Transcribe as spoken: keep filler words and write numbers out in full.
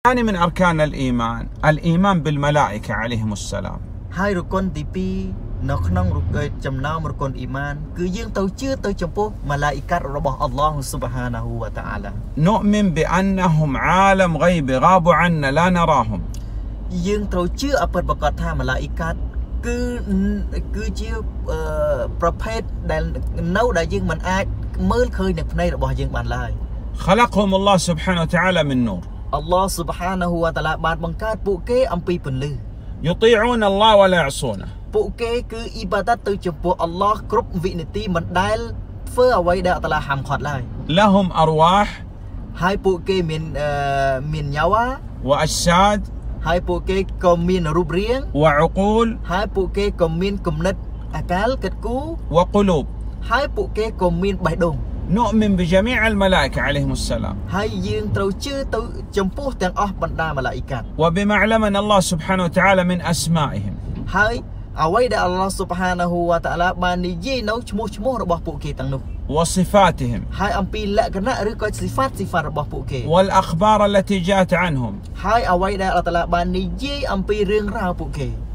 ثاني من أركان الإيمان الإيمان بالملائكة عليهم السلام. هاي ركن تبي نخنم ركن جمنام ركن إيمان كيين توجيه توجمبو ملائكة رب الله سبحانه وتعالى. نؤمن بأنهم عالم غيب غابوا عنا لا نراهم. យើងត្រូវជឿអពិតប្រាកដថាម៉ាឡាអ៊ីកាតគឺគឺជាប្រភេទដែលនៅដែលយើងមិនអាចមើលឃើញនឹងភ្នែករបស់យើងបានឡើយ خلقهم الله سبحانه وتعالى من نور. الله سبحانه وتعالى បានបង្កើតពួកគេអំពីពន្លឺ يطيعون الله ولا يعصونه. ពួកគេគឺអ៊ីបាដាតទៅចំពោះអល់ឡោះគ្រប់វិនាទីមិនដែលធ្វើអ្វីដែលអល់តាឡាហាមឃាត់ឡើយ لهم أرواح ហើយពួកគេមានមានញ៉ាវ៉ា وأجساد ហើយពួកគេក៏មានរូបរាង وعقول ហើយពួកគេក៏មានគំនិតអាកាលគិតគូរ وقلوب. ហើយពួកគេក៏មានបេះដូង نؤمن بجميع الملائكة عليهم السلام. ហើយយើងត្រូវជឿទៅចំពោះទាំងអស់បណ្ដាម៉ាឡាអ៊ីកាត وبما علمنا الله سبحانه وتعالى من أسمائهم. ហើយអ្វីដែលអល់ឡោះស៊ុបហានាហ៊ូវតាអាឡាបាននិយាយនៅឈ្មោះឈ្មោះរបស់ពួកគេទាំងនោះ وصفاتهم. ហើយអំពីលក្ខណៈឬក៏សិហ្វាតសិហ្វាតរបស់ពួកគេ والأخبار التي جاءت عنهم. ហើយអ្វីដែលអល់តាឡាបាននិយាយអំពីរឿងរ៉ាវពួកគេ